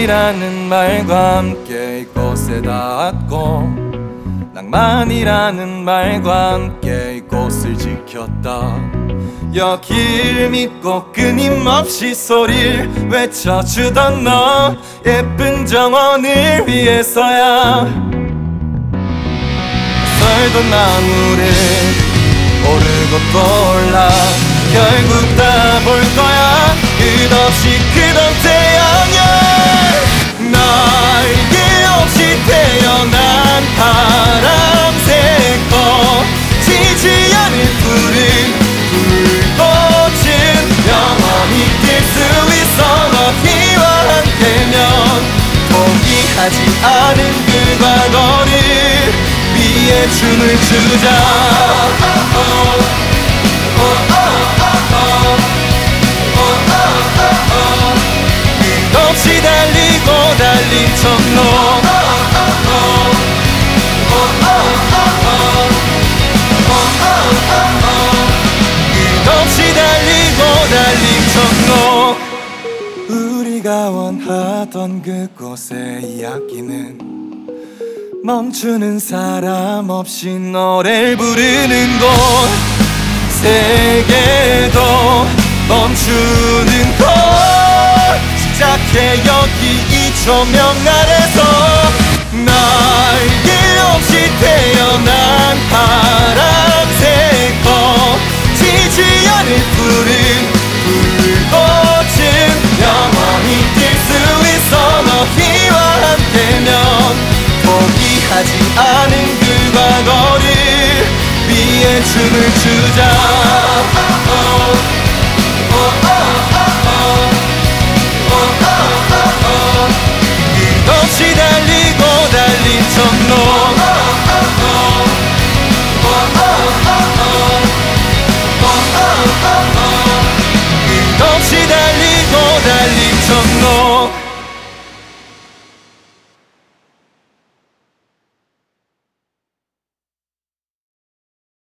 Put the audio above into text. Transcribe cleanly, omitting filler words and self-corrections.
낭만이라는 말과 함께 이곳에 닿았고, 낭만이라는 말과 함께 이곳을 지켰다. 여길 믿고 끊임없이 소리를 외쳐주던 너, 예쁜 정원을 위해서야. 설던 나무를 오르고 또 올라 결국 다 볼 거야. 끝없이 크던 태양열, 날개 없이 태어난 파랑새 꺼지지 않을 푸른 불꽃은 영원히 뛸 수 있어. 너희와 함께면 포기하지 않은 그 과거를 위해 춤을 추자. 끝없이 달리고 달린 청로, 끝없이 달리고 달린 청로. 우리가 원하던 그곳의 이야기는 멈추는 사람 없이 노래를 부르는 곳, 세계도 멈추는 곳. 시작해 여기 이 조명 아래서. 날개 없이 태어난 파랑새 꺼지지 않을 푸른 불꽃은 영원히 뛸 수 있어. 너희와 함께면 포기하지 않은 그 과거를 위해 춤을 추자.